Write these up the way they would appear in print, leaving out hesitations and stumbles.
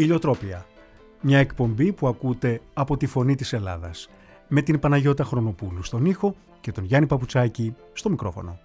Ηλιοτρόπια, μια εκπομπή που ακούτε από τη Φωνή της Ελλάδας, με την Παναγιώτα Χρονοπούλου στον ήχο και τον Γιάννη Παπουτσάκη στο μικρόφωνο.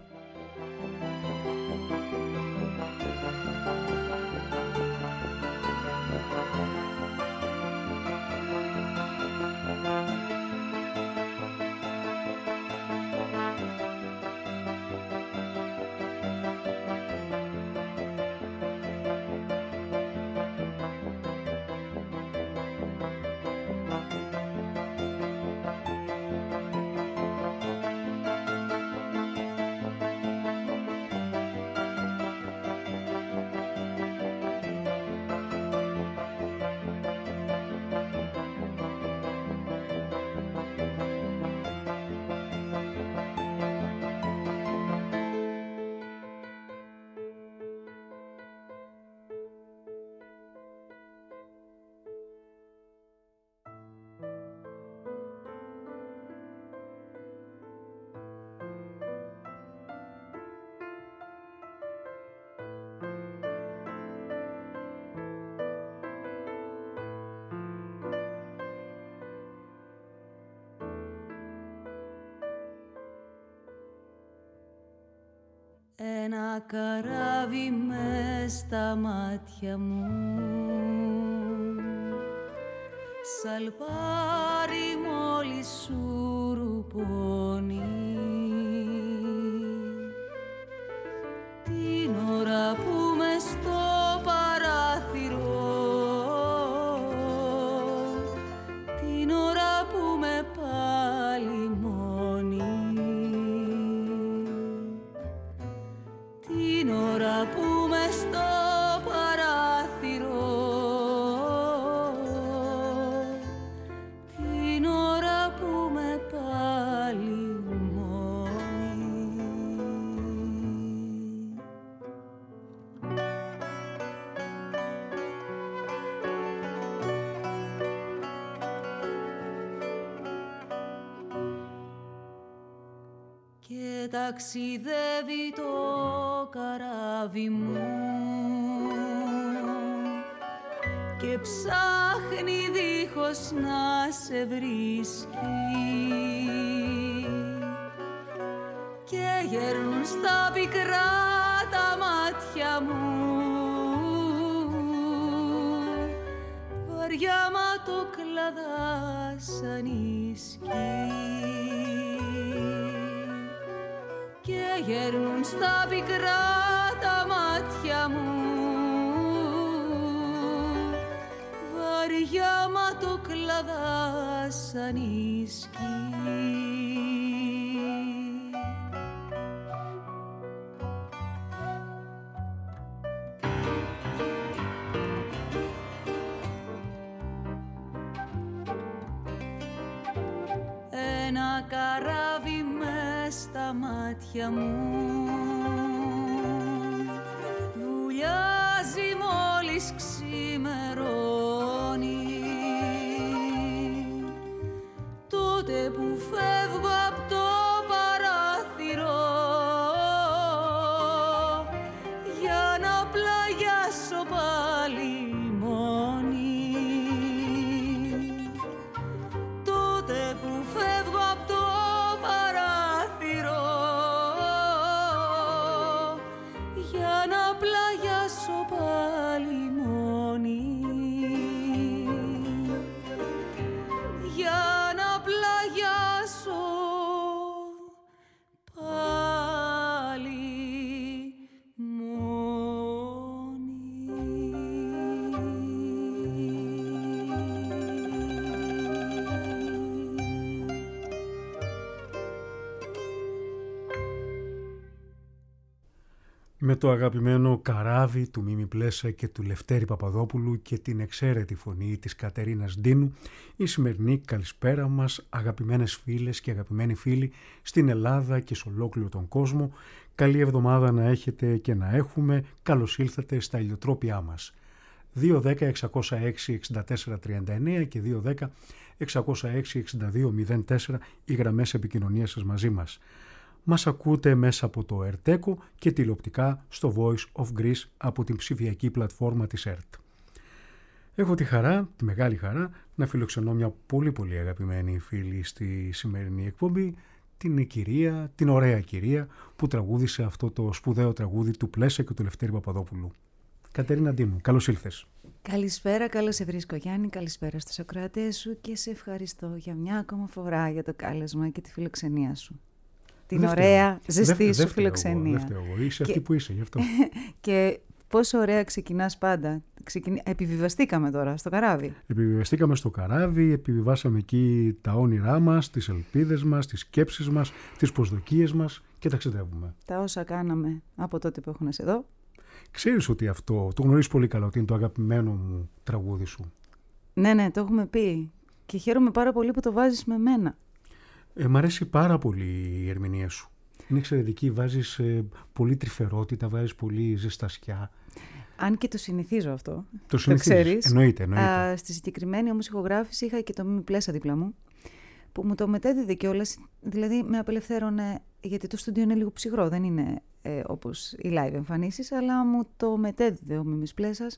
Ένα καράβι μες στα μάτια μου, σαλπάρι μόλις σουρουπώνει, την ώρα που μες στο παράθυρο, την ώρα που με πάλι μόνη, την ώρα που μες στο παράθυρο, την ώρα που με πάλι μόνη. Και ταξιδεύει το καράβι μου και ψάχνει δίχως να σε βρίσκει, και γέρνουν στα πικρά τα μάτια μου βαριά ματοκλαδά σαν ισκή, και γέρνουν στα πικρά τα μάτια μου βαριά ματοκλαδά σαν ισκή. Ένα καράβι μες στα μάτια μου βουλιάζει μόλις ξημερώνει, τότε που φεύγω απ' το παράθυρο για να πλαγιάσω πάλι μόνη, τότε που φεύγω απ' το παράθυρο για να πλαγιάσω πάλι μόνη, για να πλαγιάσω πάλι Με το αγαπημένο καράβι του Μίμη Πλέσα και του Λευτέρη Παπαδόπουλου και την εξαίρετη φωνή της Κατερίνας Ντίνου, η σημερινή καλησπέρα μας, αγαπημένες φίλες και αγαπημένοι φίλοι στην Ελλάδα και σε ολόκληρο τον κόσμο. Καλή εβδομάδα να έχετε και να έχουμε. Καλώς ήλθατε στα ηλιοτρόπια μας. 210-606-6439 και 210-606-6204 οι γραμμές επικοινωνίας σας μαζί μας. Μας ακούτε μέσα από το ΕΡΤΕΚΟ και τηλεοπτικά στο Voice of Greece από την ψηφιακή πλατφόρμα της ΕΡΤ. Έχω τη χαρά, τη μεγάλη χαρά, να φιλοξενώ μια πολύ πολύ αγαπημένη φίλη στη σημερινή εκπομπή, την ωραία κυρία που τραγούδισε αυτό το σπουδαίο τραγούδι του Πλέσα και του Λευτέρη Παπαδόπουλου. Κατερίνα Ντίνου, καλώς ήλθες. Καλησπέρα, καλώς σε βρίσκω Γιάννη, καλησπέρα στους ακροατές σου και σε ευχαριστώ για μια ακόμα φορά για το κάλεσμα και τη φιλοξενία σου. Την ωραία, ζεστή σου φιλοξενία. Δεν φταίω εγώ, είσαι αυτή που είσαι γι' αυτό. Και πόσο ωραία ξεκινάς πάντα. Επιβιβαστήκαμε τώρα στο καράβι. Επιβιβαστήκαμε στο καράβι, επιβιβάσαμε εκεί τα όνειρά μας, τις ελπίδες μας, τις σκέψεις μας, τις προσδοκίες μας και ταξιδεύουμε. Τα όσα κάναμε από τότε που έχω να σε δω. Ξέρεις ότι αυτό το γνωρίζεις πολύ καλά, ότι είναι το αγαπημένο μου τραγούδι σου. Ναι, το έχουμε πει. Και χαίρομαι πάρα πολύ που το βάζεις με μένα. Μ' αρέσει πάρα πολύ η ερμηνεία σου. Είναι εξαιρετική, βάζεις πολύ τρυφερότητα, βάζεις πολύ ζεστασιά. Αν και το συνηθίζω αυτό. Το ξέρεις. Εννοείται. Στη συγκεκριμένη όμως ηχογράφηση είχα και το Μίμη Πλέσα δίπλα μου, που μου το μετέδιδε κιόλας, δηλαδή με απελευθέρωνε, γιατί το στούντιο είναι λίγο ψυχρό, δεν είναι όπως οι live εμφανίσεις, αλλά μου το μετέδιδε ο Μίμης Πλέσας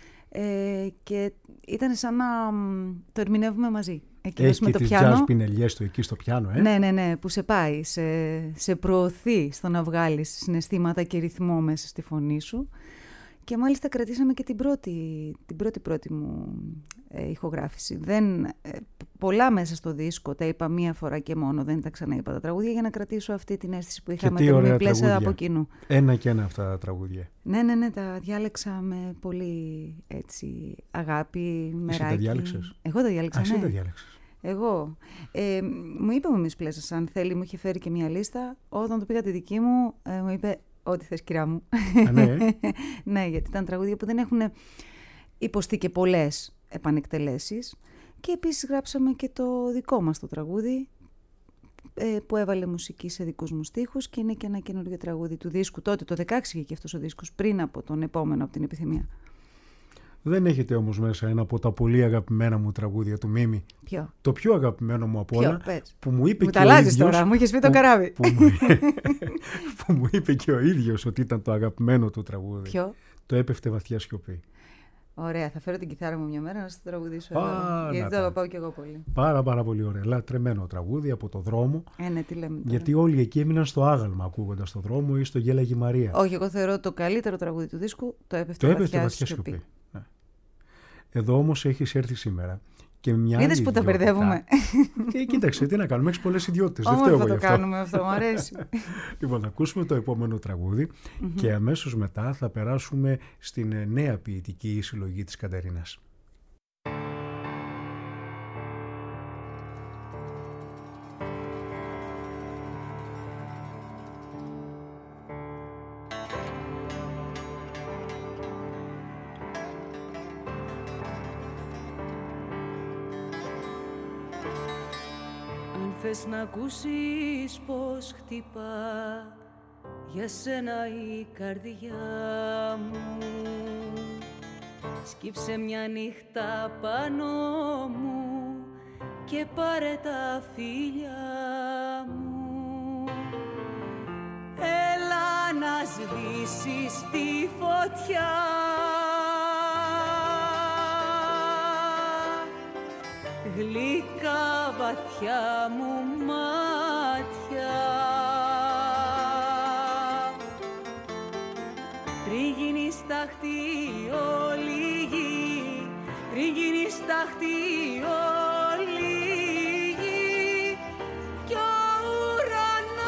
και ήταν σαν να το ερμηνεύουμε μαζί. Έχει και τις jazz πινελιές του εκεί στο πιάνο, Ναι, που σε πάει, σε προωθεί στο να βγάλεις συναισθήματα και ρυθμό μέσα στη φωνή σου. Και μάλιστα κρατήσαμε και την πρώτη μου ηχογράφηση. Πολλά μέσα στο δίσκο τα είπα μία φορά και μόνο, δεν τα ξαναείπα τα τραγούδια, για να κρατήσω αυτή την αίσθηση που είχαμε το Μίμη Πλέσα από κοινού. Ένα και ένα αυτά τα τραγούδια. Ναι, τα διάλεξα με πολύ έτσι, αγάπη, μεράκι. Εσύ τα διάλεξες? Εγώ τα διάλεξα, εσύ τα διάλεξες. Εγώ. Μου είπε ο Μίμης Πλέσας, αν θέλει, μου είχε φέρει και μία λίστα. Όταν του πήγα τη δική μου, μου είπε ό,τι θες κυρά μου. Ναι. Ναι, γιατί ήταν τραγούδια που δεν έχουν υποστεί και πολλές επανεκτελέσεις. Και επίσης γράψαμε και το δικό μας το τραγούδι, που έβαλε μουσική σε δικούς μου στίχους και είναι και ένα καινούργιο τραγούδι του δίσκου. Τότε το 16 βγήκε αυτός ο δίσκος, πριν από τον επόμενο, από την Επιθυμία. Δεν έχετε όμως μέσα ένα από τα πολύ αγαπημένα μου τραγούδια του Μίμη? Ποιο? Το πιο αγαπημένο μου από όλα, που μου είπε μου και τα ο αλλάζεις ίδιος, τώρα, μου είχες πει το καράβι. Που μου είπε και ο ίδιος ότι ήταν το αγαπημένο του τραγούδι. Ποιο? Το Έπεφτε βαθιά σιωπή. Ωραία, θα φέρω την κιθάρα μου μια μέρα να στο τραγουδήσω εγώ, γιατί το αγαπάω κι εγώ πολύ. Πάρα πολύ ωραία. Λατρεμένο τραγούδι από το δρόμο. Ναι, τι λέμε τώρα. Γιατί όλοι εκεί έμειναν στο άγαλμα ακούγοντας το δρόμο ή στο Γέλαγε Μαρία. Όχι, εγώ θεωρώ το καλύτερο τραγούδι του δίσκου το Έπεφτε βαθιά σιωπή. Ναι. Εδώ όμως έχεις έρθει σήμερα και μια άλλη. Είδες που τα μπερδεύουμε. Κοίταξε, τι να κάνουμε, έχεις πολλές ιδιότητες. Δεν φταίω εγώ γι' αυτό. Το κάνουμε αυτό, μου αρέσει. Λοιπόν, θα ακούσουμε το επόμενο τραγούδι και αμέσως μετά θα περάσουμε στην νέα ποιητική συλλογή της Κατερίνας. Θες να ακούσεις πως χτυπά για σένα η καρδιά μου, σκύψε μια νύχτα πάνω μου και πάρε τα φίλια μου. Έλα να σβήσεις τη φωτιά, γλυκά βαθιά μου μάτια, πριν γίνει στάχτη όλη η γη, πριν γίνει στάχτη όλη η γη κι ο ουρανός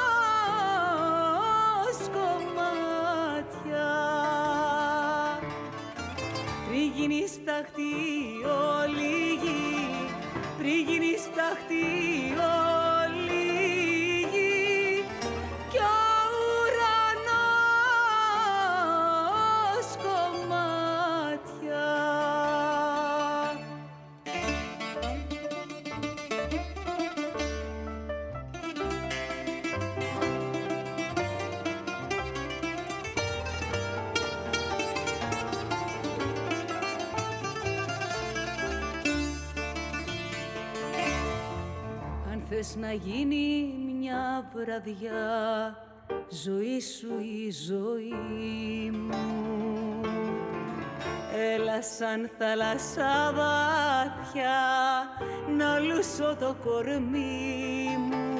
κομμάτια, πριν γίνει στάχτη όλη η γη, πριν γίνει στάχτη όλη η γη κι ο ουρανός κομμάτια. Θες να γίνει μια βραδιά ζωή σου η ζωή μου, έλα σαν θάλασσα βάθια να λούσω το κορμί μου.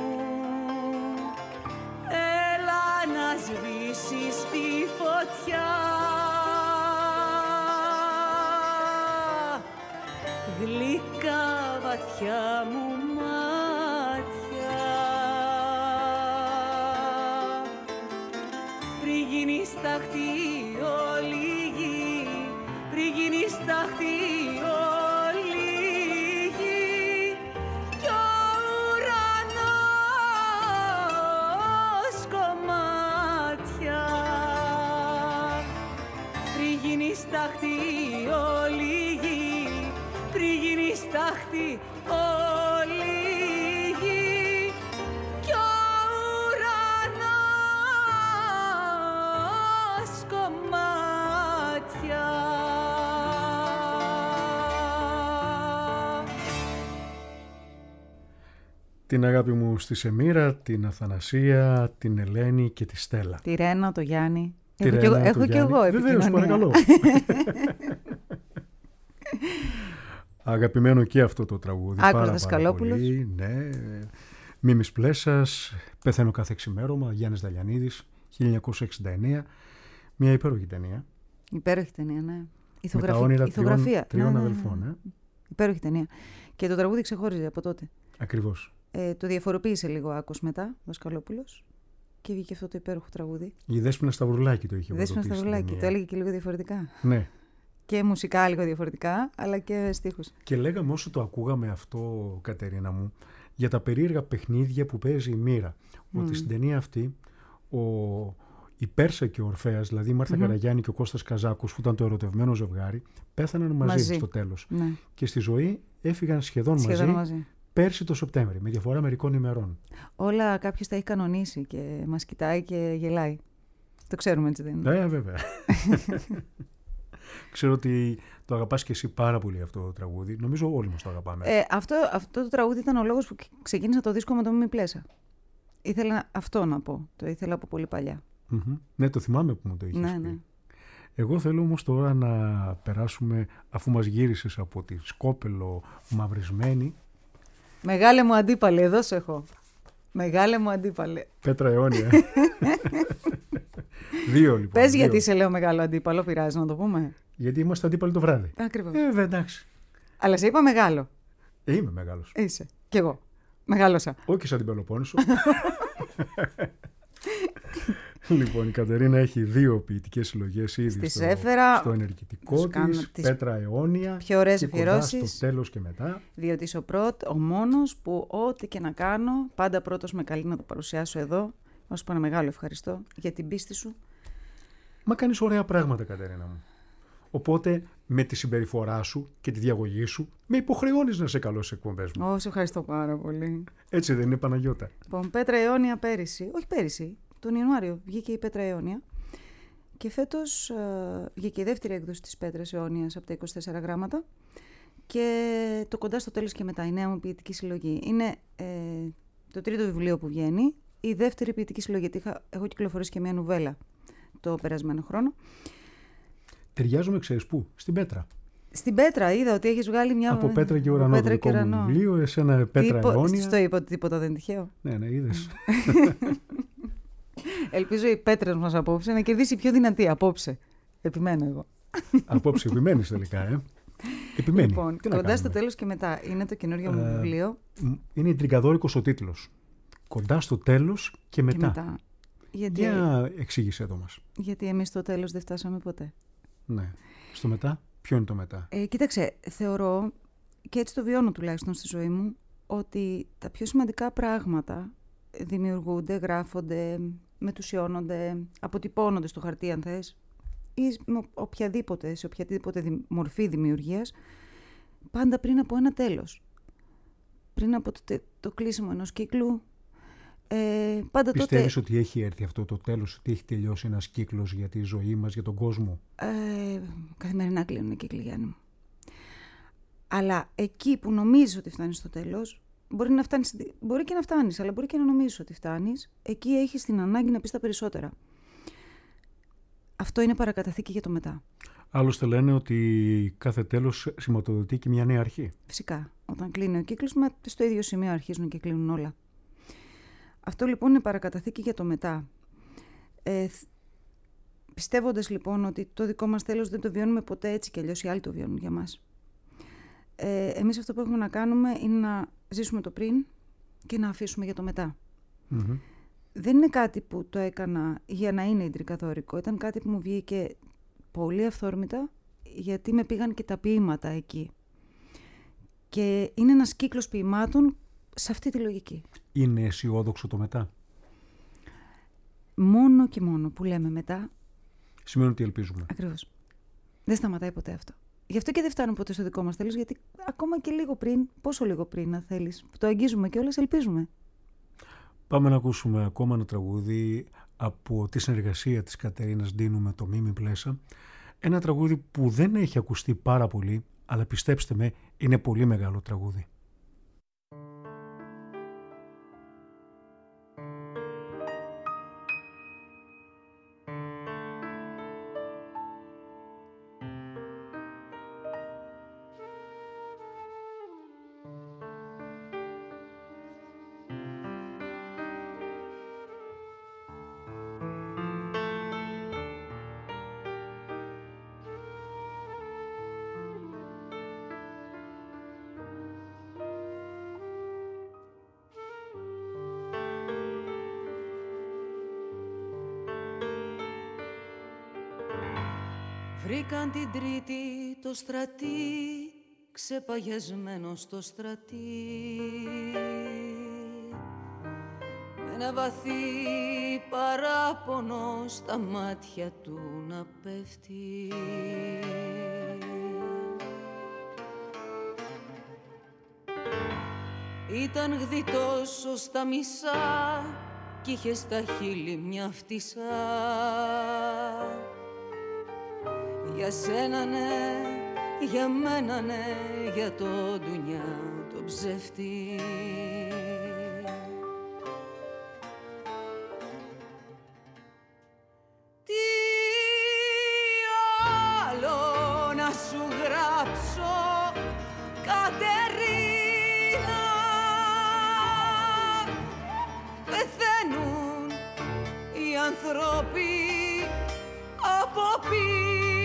Έλα να σβήσεις τη φωτιά, γλυκά βαθιά μου μάτια. Πριν γίνεις τάχτη όλη η γη, πριν γίνεις τάχτη όλη η γη, κι ο ουρανός κομμάτια. Πριν γίνεις τάχτη όλη η γη, πριν γίνεις τάχτη όλη η γη, κι ο ουρανός κομμάτια. Την αγάπη μου στη Σεμίρα, την Αθανασία, την Ελένη και τη Στέλλα. Τη Ρένα, το Γιάννη. Τη Ρένα, Έχω και εγώ επικοινωνία. Βεβαίως, παρακαλώ. Αγαπημένο και αυτό το τραγούδι. Άκουρα πάρα Δασκαλόπουλος. πολύ. Ναι. Μίμης Πλέσας, Πεθαίνω κάθε ξημέρωμα, Γιάννης Δαλιανίδης, 1969. Μια υπέροχη ταινία. Υπέροχη ταινία, ναι. Με τα όνειρα ηθογραφία. τριών Ναι. αδελφών. Υπέροχη ταινία. Και το τραγούδι ξεχώριζε από τότε. Ακριβώς. Το διαφοροποίησε λίγο Άκος μετά, ο Δασκαλόπουλος. Και βγήκε αυτό το υπέροχο τραγούδι. Η Δέσποινα Σταυρουλάκη το είχε Δέσποινα πρωτοτήσει στην Σταυρουλάκη. ταινία. Το έλεγε και λίγο διαφορετικά. Ναι. Και μουσικά λίγο διαφορετικά, αλλά και στίχους. Και λέγαμε όσο το ακούγαμε αυτό, Κατερίνα μου, για τα περίεργα παιχνίδια που παίζει η μοίρα. Ότι στην ταινία αυτή η Πέρσα και ο Ορφέας, δηλαδή η Μάρθα Καραγιάννη και ο Κώστας Καζάκος, που ήταν το ερωτευμένο ζευγάρι, πέθαναν μαζί στο τέλος. Ναι. Και στη ζωή έφυγαν σχεδόν μαζί πέρσι το Σεπτέμβρη, με διαφορά μερικών ημερών. Όλα κάποιος τα έχει κανονίσει και μας κοιτάει και γελάει. Το ξέρουμε, έτσι δεν είναι? Βέβαια. Ξέρω ότι το αγαπάς και εσύ πάρα πολύ αυτό το τραγούδι. Νομίζω όλοι μας το αγαπάμε. Αυτό το τραγούδι ήταν ο λόγος που ξεκίνησα το δίσκο με το Μίμη Πλέσα. Ήθελα αυτό να πω. Το ήθελα από πολύ παλιά. Ναι, το θυμάμαι που μου το είχες πει. Ναι. Εγώ θέλω όμως τώρα να περάσουμε, αφού μας γύρισες από τη Σκόπελο μαυρισμένη. Μεγάλε μου αντίπαλε, εδώ σε έχω. Μεγάλε μου αντίπαλε. Πέτρα αιώνια. Δύο λοιπόν. Πες γιατί σε λέω μεγάλο αντίπαλο, πειράζει να το πούμε? Γιατί είμαστε αντίπαλοι το βράδυ. Ακριβώς. Εντάξει. Αλλά σε είπα μεγάλο. Είμαι μεγάλος. Είσαι. Κι εγώ. Μεγάλωσα. Όχι σαν την Πελοπόννησο. Λοιπόν, η Κατερίνα έχει 2 ποιητικές συλλογές ήδη στο ενεργητικό της, Πέτρα αιώνια. Πιο ωραίες αφιερώσεις. Κοντά στο τέλος και μετά. Διότι είσαι ο μόνος που ό,τι και να κάνω, πάντα πρώτος με καλεί να το παρουσιάσω εδώ. Να σου πω ένα μεγάλο ευχαριστώ για την πίστη σου. Μα κάνεις ωραία πράγματα, Κατερίνα μου. Οπότε με τη συμπεριφορά σου και τη διαγωγή σου με υποχρεώνεις να σε καλώ στις εκπομπές μου. Σε ευχαριστώ πάρα πολύ. Έτσι δεν είναι, Παναγιώτα? Λοιπόν, Πέτρα αιώνια πέρυσι, τον Ιανουάριο βγήκε η Πέτρα αιώνια και φέτος βγήκε η δεύτερη έκδοση της Πέτρας αιώνιας από τα 24 γράμματα και το Κοντά στο τέλος και μετά, η νέα μου ποιητική συλλογή. Είναι το 3ο βιβλίο που βγαίνει, η δεύτερη ποιητική συλλογή, γιατί έχω κυκλοφορήσει και μια νουβέλα το περασμένο χρόνο. Ταιριάζουμε, ξέρεις πού? Στην Πέτρα. Στην Πέτρα είδα ότι έχεις βγάλει μια... Από Πέτρα και Ουρανό, το δικό μου βιβλίο, εσένα Πέτρα αιώνια. Στο είπα ότι τίποτα δεν είναι τυχαίο. Ναι, είδες. Ελπίζω η Πέτρα μας απόψε να κερδίσει πιο δυνατή απόψε. Επιμένω εγώ. Απόψε επιμένεις τελικά, Επιμένει. Λοιπόν, Κοντά στο τέλος και μετά είναι το καινούριο μου βιβλίο. Είναι ιντριγκαδόρικος ο τίτλος. Κοντά στο τέλος και μετά. Για εξήγησέ το μας. Γιατί εμείς στο τέλος δεν φτάσαμε ποτέ. Ναι. Στο μετά, ποιο είναι το μετά? Κοίταξε, θεωρώ, και έτσι το βιώνω τουλάχιστον στη ζωή μου, ότι τα πιο σημαντικά πράγματα δημιουργούνται, γράφονται, μετουσιώνονται, αποτυπώνονται στο χαρτί αν θες, ή σε οποιαδήποτε μορφή δημιουργίας, πάντα πριν από ένα τέλος. Πριν από το κλείσιμο ενός κύκλου. Πάντα πιστεύεις τότε... ότι έχει έρθει αυτό το τέλος, ότι έχει τελειώσει ένας κύκλος για τη ζωή μας, για τον κόσμο? Καθημερινά κλείνουν οι κύκλοι, Γιάννη μου. Αλλά εκεί που νομίζεις ότι φτάνεις στο τέλος, μπορεί και να φτάνεις, αλλά μπορεί και να νομίζεις ότι φτάνεις, εκεί έχεις την ανάγκη να πεις τα περισσότερα. Αυτό είναι παρακαταθήκη για το μετά. Άλλωστε λένε ότι κάθε τέλος σηματοδοτεί και μια νέα αρχή. Φυσικά. Όταν κλείνει ο κύκλος, στο ίδιο σημείο αρχίζουν και κλείνουν όλα. Αυτό λοιπόν είναι παρακαταθήκη για το μετά. Πιστεύοντας λοιπόν ότι το δικό μας τέλος δεν το βιώνουμε ποτέ έτσι κι αλλιώς οι άλλοι το βιώνουν για μας. Εμείς αυτό που έχουμε να κάνουμε είναι να ζήσουμε το πριν και να αφήσουμε για το μετά. Mm-hmm. Δεν είναι κάτι που το έκανα για να είναι ιντρικαδόρικο. Ήταν κάτι που μου βγήκε πολύ αυθόρμητα, γιατί με πήγαν και τα ποίηματα εκεί. Και είναι ένας κύκλος ποιημάτων σε αυτή τη λογική. Είναι αισιόδοξο το μετά? Μόνο και μόνο που λέμε μετά. Σημαίνει ότι ελπίζουμε. Ακριβώς. Δεν σταματάει ποτέ αυτό. Γι' αυτό και δεν φτάνουμε ποτέ στο δικό μας τέλος, γιατί ακόμα και λίγο πριν, πόσο λίγο πριν να θέλεις, που το αγγίζουμε κιόλας, ελπίζουμε. Πάμε να ακούσουμε ακόμα ένα τραγούδι από τη συνεργασία της Κατερίνας Ντίνου με το Μίμη Πλέσα. Ένα τραγούδι που δεν έχει ακουστεί πάρα πολύ, αλλά πιστέψτε με, είναι πολύ μεγάλο τραγούδι. Βρήκαν την Τρίτη το στρατή, ξεπαγιασμένο στο στρατή, με ένα βαθύ παράπονο στα μάτια του να πέφτει. Ήταν γδιτός ως τα μισά κι είχε στα χείλη μια φτισά. Για σένα ναι, για μένα ναι, για το ντουνιά το ψεύτη. Τι άλλο να σου γράψω, Κατερίνα? Πεθαίνουν οι άνθρωποι από πείνα.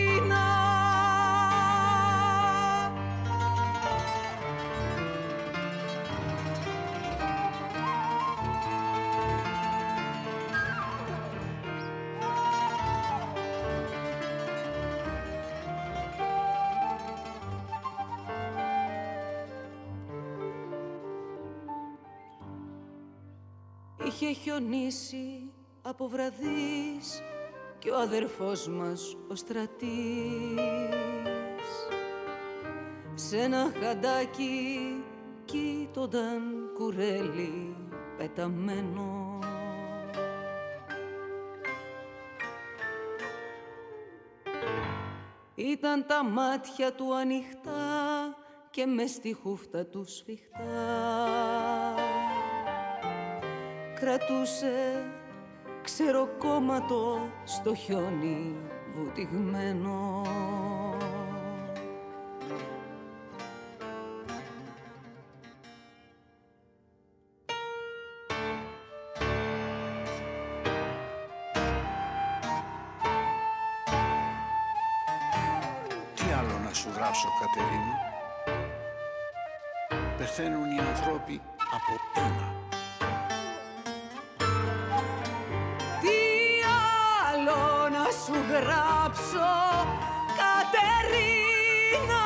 Είχε χιονίσει από βραδείς κι ο αδερφός μας ο Στρατής σ' ένα χαντάκι κοίτονταν κουρέλι πεταμένο. Ήταν τα μάτια του ανοιχτά και μες στη χούφτα του σφιχτά. Κρατούσε ξεροκόμματο στο χιόνι βουτυγμένο. Τι άλλο να σου γράψω, Κατερίνα? Πεθαίνουν οι ανθρώποι από πείνα. Σου γράψω, Κατερίνα,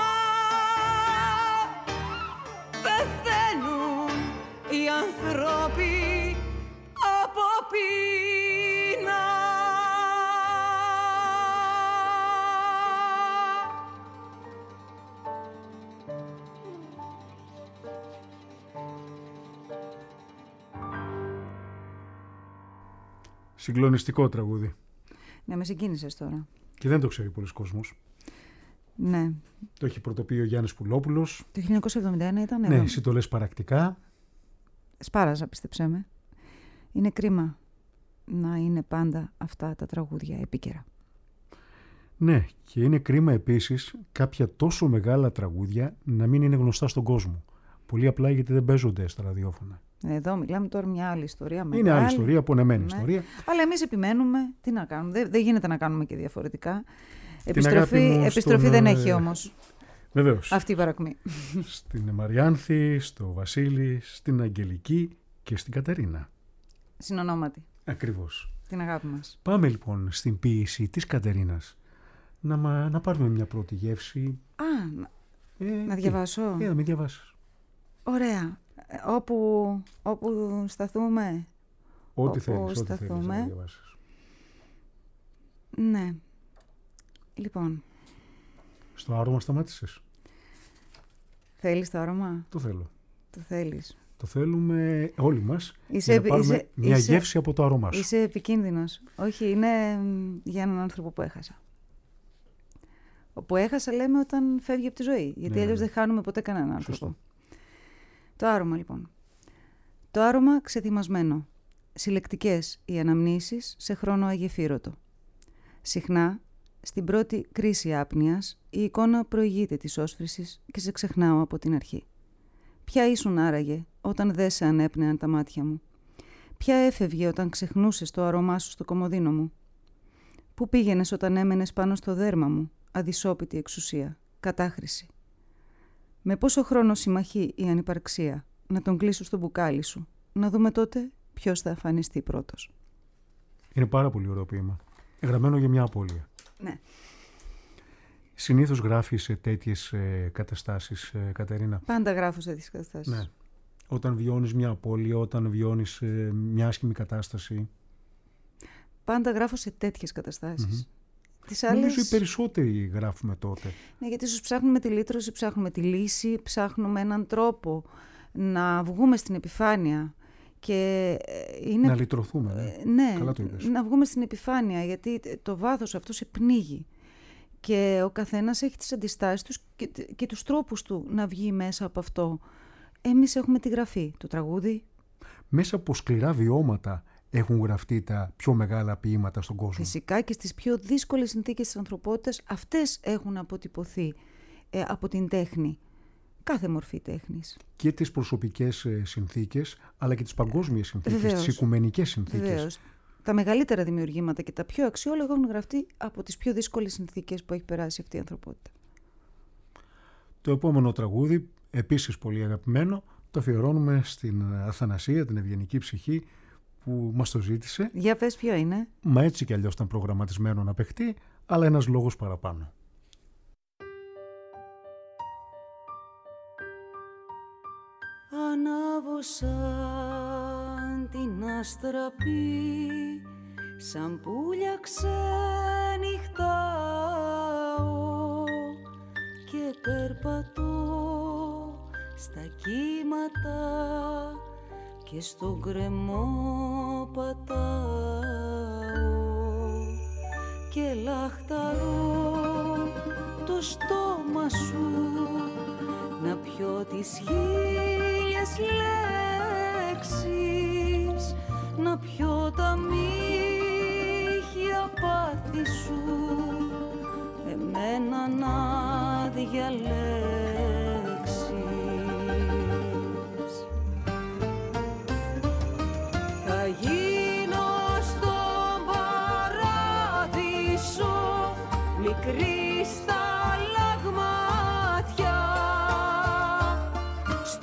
πεθαίνουν οι άνθρωποι από πείνα. Συγκλονιστικό τραγούδι. Ναι, με συγκίνησες τώρα. Και δεν το ξέρει πολλοί κόσμος. Ναι. Το έχει πρωτοποιεί ο Γιάννης Πουλόπουλος. Το 1971 ήταν. Ναι, εσύ το λες παρακτικά. Σπάραζα, πίστεψέ με. Είναι κρίμα να είναι πάντα αυτά τα τραγούδια επίκαιρα. Ναι, και είναι κρίμα επίσης κάποια τόσο μεγάλα τραγούδια να μην είναι γνωστά στον κόσμο. Πολύ απλά γιατί δεν παίζονται στα ραδιόφωνα. Εδώ μιλάμε τώρα μια άλλη ιστορία. Είναι μεγάλη, άλλη ιστορία, πονεμένη ναι. ιστορία. Αλλά εμείς επιμένουμε, τι να κάνουμε, δεν γίνεται να κάνουμε και διαφορετικά. Επιστροφή δεν έχει όμως. Βεβαίως. Αυτή η παρακμή. Στην Μαριάνθη, στο Βασίλη, στην Αγγελική και στην Κατερίνα. Συνονόματι. Ακριβώς. Την αγάπη μας. Πάμε λοιπόν στην ποίηση της Κατερίνας. Να πάρουμε μια πρώτη γεύση. Να διαβάσω. Να μην διαβάσεις. Ωραία. Όπου σταθούμε. Ό,τι θέλεις να διαβάσεις. Ναι. Λοιπόν. Στο άρωμα σταμάτησες. Θέλεις το άρωμα? Το θέλω. Το θέλεις. Το θέλουμε όλοι μας για να πάρουμε μια γεύση από το άρωμά σου. Είσαι επικίνδυνος. Όχι, είναι για έναν άνθρωπο που έχασα. Που έχασα λέμε όταν φεύγει από τη ζωή. Γιατί αλλιώς δεν χάνουμε ποτέ κανέναν άνθρωπο. Σωστό. Το άρωμα λοιπόν. Το άρωμα ξεθυμασμένο. Συλλεκτικές οι αναμνήσεις σε χρόνο αγεφύρωτο. Συχνά, στην πρώτη κρίση άπνοιας, η εικόνα προηγείται της όσφρησης και σε ξεχνάω από την αρχή. Ποια ήσουν άραγε όταν δεν σε ανέπνεαν τα μάτια μου? Ποια έφευγε όταν ξεχνούσες το αρώμά σου στο κομοδίνο μου? Πού πήγαινες όταν έμενες πάνω στο δέρμα μου, αδυσόπιτη εξουσία, κατάχρηση? Με πόσο χρόνο συμμαχεί η ανυπαρξία, να τον κλείσω στο μπουκάλι σου, να δούμε τότε ποιος θα εμφανιστεί πρώτος. Είναι πάρα πολύ ωραίο ποίημα. Γραμμένο για μια απώλεια. Ναι. Συνήθως γράφεις σε τέτοιες καταστάσεις, Κατερίνα? Πάντα γράφω σε τέτοιες καταστάσεις. Ναι. Όταν βιώνεις μια απώλεια, όταν βιώνεις μια άσχημη κατάσταση. Πάντα γράφω σε τέτοιες καταστάσεις. Τις άλλες... Νομίζω οι περισσότεροι γράφουμε τότε. Ναι, γιατί ίσως ψάχνουμε τη λύτρωση, ψάχνουμε τη λύση, ψάχνουμε έναν τρόπο να βγούμε στην επιφάνεια. Και είναι... Να λυτρωθούμε, ναι. Καλά το είπες. Να βγούμε στην επιφάνεια, γιατί το βάθος αυτό σε πνίγει. Και ο καθένας έχει τις αντιστάσεις τους και τους τρόπους του να βγει μέσα από αυτό. Εμείς έχουμε τη γραφή, το τραγούδι. Μέσα από σκληρά βιώματα έχουν γραφτεί τα πιο μεγάλα ποίηματα στον κόσμο. Φυσικά και στις πιο δύσκολες συνθήκες της ανθρωπότητας, αυτές έχουν αποτυπωθεί από την τέχνη. Κάθε μορφή τέχνης. Και τις προσωπικές συνθήκες, αλλά και τις παγκόσμιες συνθήκες, τις οικουμενικές συνθήκες. Βεβαίως. Τα μεγαλύτερα δημιουργήματα και τα πιο αξιόλογα έχουν γραφτεί από τις πιο δύσκολες συνθήκες που έχει περάσει αυτή η ανθρωπότητα. Το επόμενο τραγούδι, επίσης πολύ αγαπημένο, το αφιερώνουμε στην Αθανασία, την ευγενική ψυχή, που μας το ζήτησε. Για πες ποιο είναι. Μα έτσι κι αλλιώς ήταν προγραμματισμένο να παιχτεί, αλλά ένας λόγος παραπάνω. Ανάβω σαν την αστραπή, σαν πουλιά ξενυχτάω και περπατώ στα κύματα και στον γκρεμό πατάω και λαχταρώ το στόμα σου να πιω τις χίλιες λέξεις, να πιω τα μύχια πάθη σου, εμένα να διαλέξεις. Θα γίνω στον παράδεισο μικρή σταλαγμάτια,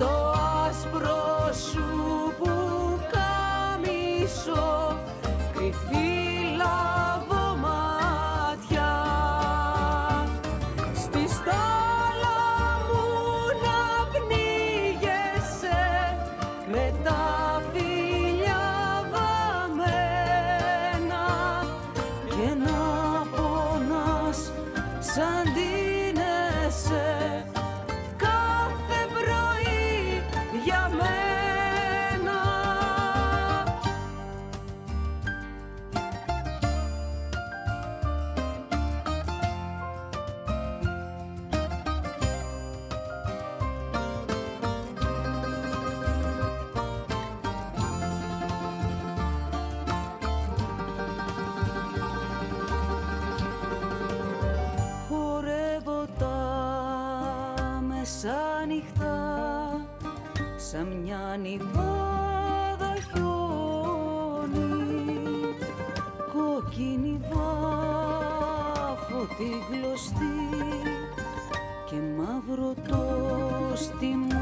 μεσάνυχτα σαν μια νυφάδα χιόνι, κόκκινη βάφω την κλωστή και μαύρο το στιμόνι,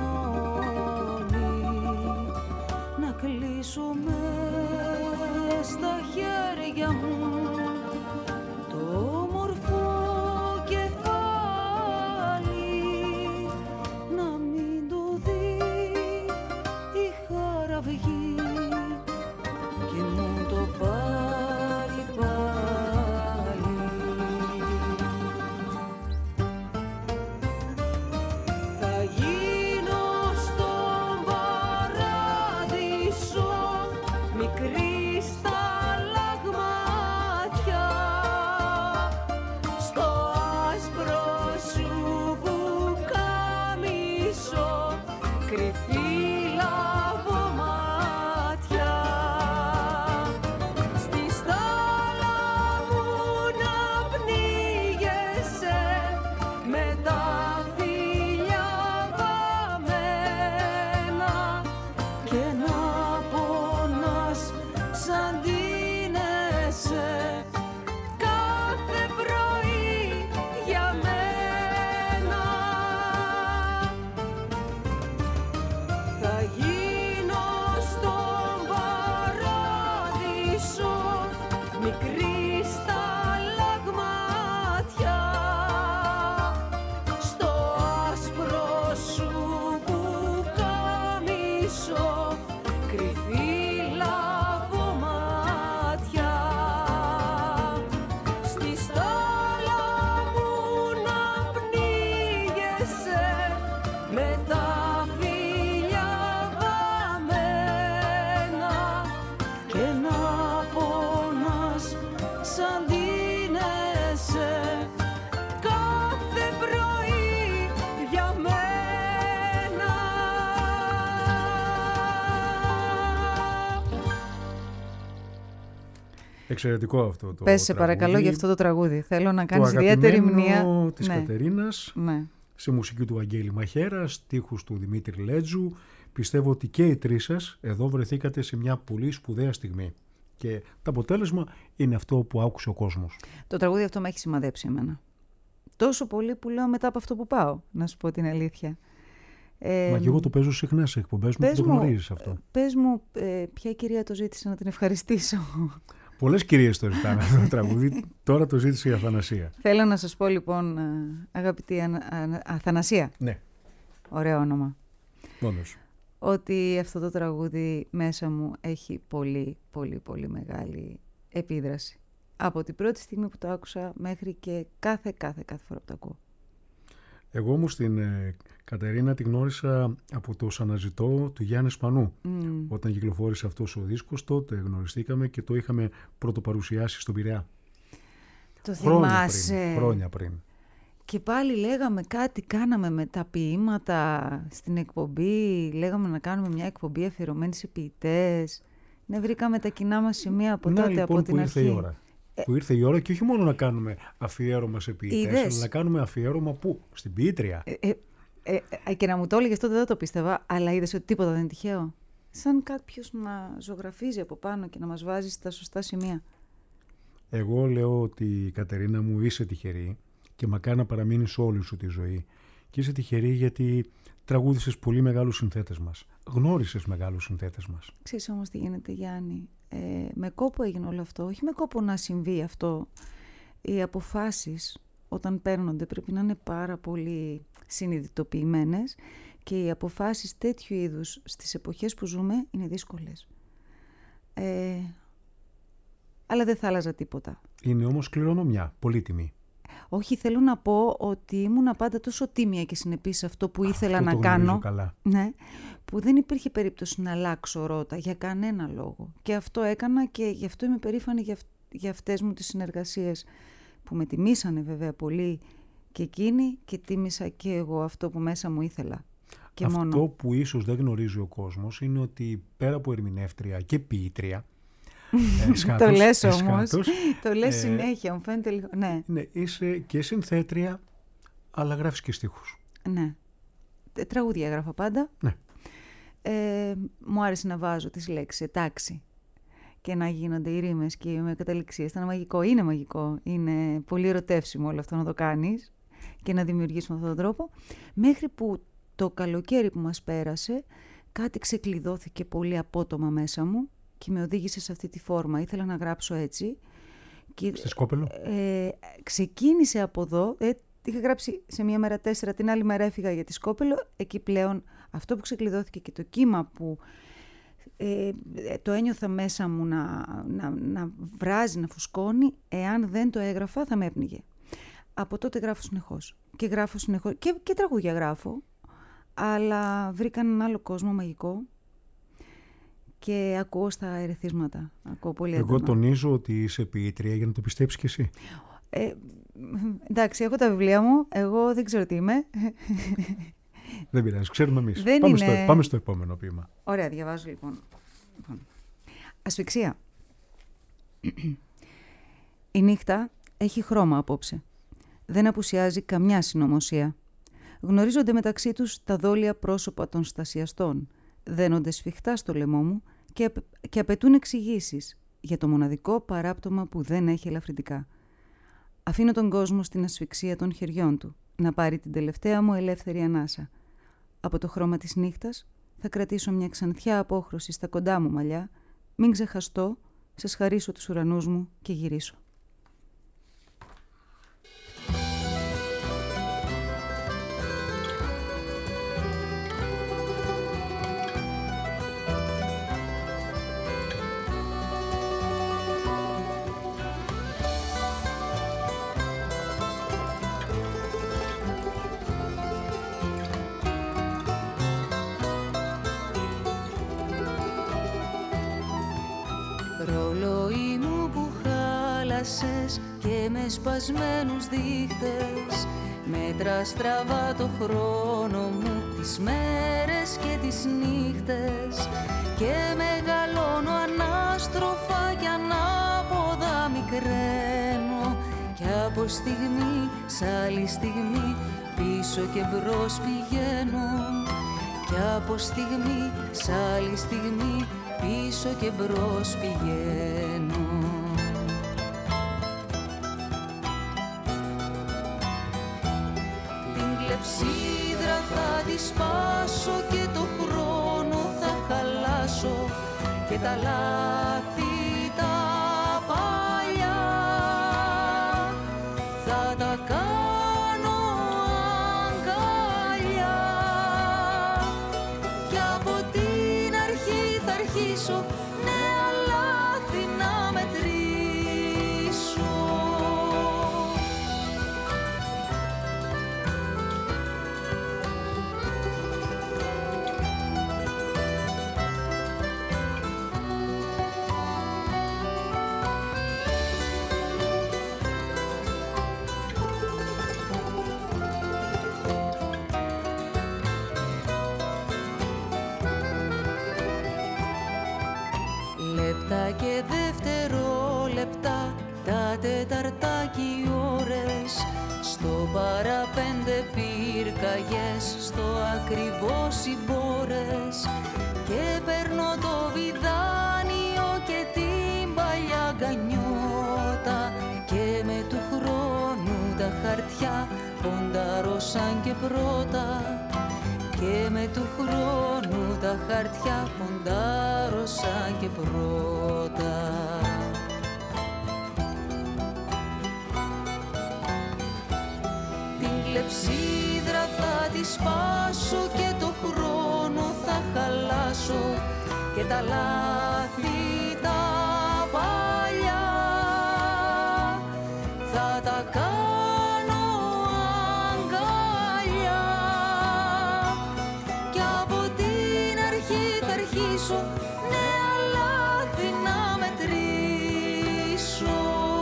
να κλείσω μες στα χέρια μου το όμορφο κεφάλι, να μην το δει η χαραυγή και μου το πάρει πάλι. Θα γίνω στον παράδεισο μικρή σταλαγμάτια, στο άσπρο σου πουκάμισο κρυφή λαβομάτια, στη στάλα μου να πνίγεσαι με τα φιλιά βαμμένα και να πονάς σαν ντύνεσαι κάθε πρωί για μένα. Θα γίνω στον παράδεισο μικρή σταλαγμάτια, στο άσπρο σου πουκάμισο κρυφή λαβομάτια, στη στάλα μου να πνίγεσαι με τα φιλιά βαμμένα και να πονάς σαν ντύνεσαι κάθε πρωί για μένα. Εξαιρετικό αυτό το Πες σε παρακαλώ τραγούδι. για αυτό το τραγούδι. Θέλω να Το κάνεις ιδιαίτερη αγαπημένο μνήμα. της Ναι, Κατερίνας, ναι. σε μουσική του Βαγγέλη Μαχέρα, στίχους του Δημήτρη Λέτζου. Πιστεύω ότι και οι τρεις σας εδώ βρεθήκατε σε μια πολύ σπουδαία στιγμή. Και το αποτέλεσμα είναι αυτό που άκουσε ο κόσμος. Το τραγούδι αυτό με έχει σημαδέψει εμένα. Τόσο πολύ που λέω μετά από αυτό που πάω, να σου πω την αλήθεια. Μα και εγώ το παίζω συχνά σε εκπομπές μου και το γνωρίζεις αυτό. Πες μου, ποια κυρία το ζήτησε να την ευχαριστήσω. Πολλές κυρίες το ζητάνε αυτό το τραγούδι, τώρα το ζήτησε η Αθανασία. Θέλω να σας πω λοιπόν, αγαπητή Αθανασία, Ναι, ωραίο όνομα, όντως. ότι αυτό το τραγούδι μέσα μου έχει πολύ πολύ πολύ μεγάλη επίδραση. Από την πρώτη στιγμή που το άκουσα μέχρι και κάθε φορά που το ακούω. Εγώ όμως την Κατερίνα την γνώρισα από το «Σ' αναζητώ» του Γιάννη Σπανού. Όταν κυκλοφόρησε αυτός ο δίσκος, τότε γνωριστήκαμε και το είχαμε πρωτοπαρουσιάσει στον Πειραιά. Το θυμάσαι. Χρόνια πριν. Και πάλι λέγαμε κάτι, κάναμε με τα ποίηματα στην εκπομπή, λέγαμε να κάνουμε μια εκπομπή αφιερωμένη σε ποιητές. Ναι, βρήκαμε τα κοινά μας σημεία από τότε, λοιπόν, από την αρχή. Ήρθε η ώρα. Που ήρθε η ώρα και όχι μόνο να κάνουμε αφιέρωμα σε ποιητές, αλλά να κάνουμε αφιέρωμα πού? Στην ποιήτρια. Και να μου το έλεγες τότε δεν το πίστευα, αλλά είδες ότι τίποτα δεν είναι τυχαίο. Σαν κάποιος να ζωγραφίζει από πάνω και να μας βάζει στα σωστά σημεία. Εγώ λέω ότι, Κατερίνα μου, είσαι τυχερή και μακάρι να παραμείνεις όλη σου τη ζωή. Και είσαι τυχερή γιατί τραγούδησες πολύ μεγάλους συνθέτες μας. Γνώρισες μεγάλους συνθέτες μας. Ξέρεις όμως τι γίνεται, Γιάννη. Με κόπο έγινε όλο αυτό. Όχι με κόπο να συμβεί αυτό. Οι αποφάσεις όταν παίρνονται πρέπει να είναι πάρα πολύ συνειδητοποιημένες και οι αποφάσεις τέτοιου είδους στις εποχές που ζούμε είναι δύσκολες. Αλλά δεν θα άλλαζα τίποτα. Είναι όμως κληρονομιά, πολύτιμη. Όχι, θέλω να πω ότι ήμουνα πάντα τόσο τίμια και συνεπής σε αυτό που ήθελα να κάνω. Καλά. Ναι, που δεν υπήρχε περίπτωση να αλλάξω ρότα για κανένα λόγο. Και αυτό έκανα και γι' αυτό είμαι περήφανη για αυτές μου τις συνεργασίες που με τιμήσανε βέβαια πολύ και εκείνοι και τίμησα και εγώ αυτό που μέσα μου ήθελα. Και αυτό μόνο. που ίσως δεν γνωρίζει ο κόσμος είναι ότι πέρα από ερμηνεύτρια και ποιήτρια, το λες όμως, το λες συνέχεια, μου φαίνεται λίγο, ναι. Ναι, είσαι και συνθέτρια, αλλά γράφεις και στίχους. Ναι. τραγούδια έγραφα πάντα. Ναι. Μου άρεσε να βάζω τις λέξεις σε τάξη και να γίνονται οι ρήμες και οι καταληξίες. Ήταν μαγικό, είναι μαγικό. Είναι πολύ ερωτεύσιμο όλο αυτό να το κάνεις και να δημιουργήσεις με αυτόν τον τρόπο. Μέχρι που το καλοκαίρι που μας πέρασε, κάτι ξεκλειδώθηκε πολύ απότομα μέσα μου και με οδήγησε σε αυτή τη φόρμα. Ήθελα να γράψω έτσι. Στη Σκόπελο. Ξεκίνησε από εδώ. Είχα γράψει σε μία μέρα 4, την άλλη μέρα έφυγα για τη Σκόπελο. Εκεί πλέον αυτό που ξεκλειδώθηκε και το κύμα που το ένιωθα μέσα μου να βράζει, να φουσκώνει, εάν δεν το έγραφα θα με έπνιγε. Από τότε γράφω συνεχώς. Και γράφω συνεχώς. Και τραγούδια γράφω. Αλλά βρήκα έναν άλλο κόσμο μαγικό και ακούω στα ερεθίσματα. Ακούω πολύ έντονα. Εγώ τονίζω ότι είσαι ποιήτρια για να το πιστέψεις κι εσύ. Εντάξει, έχω τα βιβλία μου. Εγώ δεν ξέρω τι είμαι. Δεν πειράζει, ξέρουμε εμείς. Πάμε στο επόμενο ποίημα. Ωραία, διαβάζω λοιπόν. Ασφυξία. Η νύχτα έχει χρώμα απόψε. Δεν απουσιάζει καμιά συνωμοσία. Γνωρίζονται μεταξύ τους τα δόλια πρόσωπα των στασιαστών. Δένονται σφιχτά στο λαιμό μου και απαιτούν εξηγήσεις για το μοναδικό παράπτωμα που δεν έχει ελαφρυντικά. Αφήνω τον κόσμο στην ασφυξία των χεριών του, να πάρει την τελευταία μου ελεύθερη ανάσα. Από το χρώμα της νύχτας θα κρατήσω μια ξανθιά απόχρωση στα κοντά μου μαλλιά, μην ξεχαστώ, σας χαρίσω τους ουρανούς μου και γυρίσω. Ρολόι μου που χάλασες και με σπασμένους δείχτες μέτρα στραβά το χρόνο μου, τις μέρες και τις νύχτες και μεγαλώνω ανάστροφα κι ανάποδα μικραίνω κι από στιγμή σ' άλλη στιγμή πίσω και μπρος πηγαίνω κι από στιγμή σ' άλλη στιγμή πίσω και μπρος πηγαίνω. Την κλεψίδρα θα τη σπάσω και το χρόνο θα χαλάσω και τα λάθη τα παλιά θα τα κάνω αγκαλιά κι από την αρχή θα αρχίσω νέα λάθη να μετρήσω. Λεπτά και δευτερόλεπτα, τα τεταρτάκι ώρες, στο παραπέντε πυρκαγιές, στο ακριβώς οι μπόρες και παίρνω το βιδάνιο και την παλιά γκανιώτα και με του χρόνου τα χαρτιά ποντάρω σαν και πρώτα και με του χρόνου τα χαρτιά ποντάρω σαν και πρώτα. Την κλεψίδρα θα τη σπάσω και το χρόνο θα χαλάσω και τα λάθη τα παλιά θα τα κάνω αγκαλιά κι από την αρχή θα αρχίσω νέα λάθη να μετρήσω.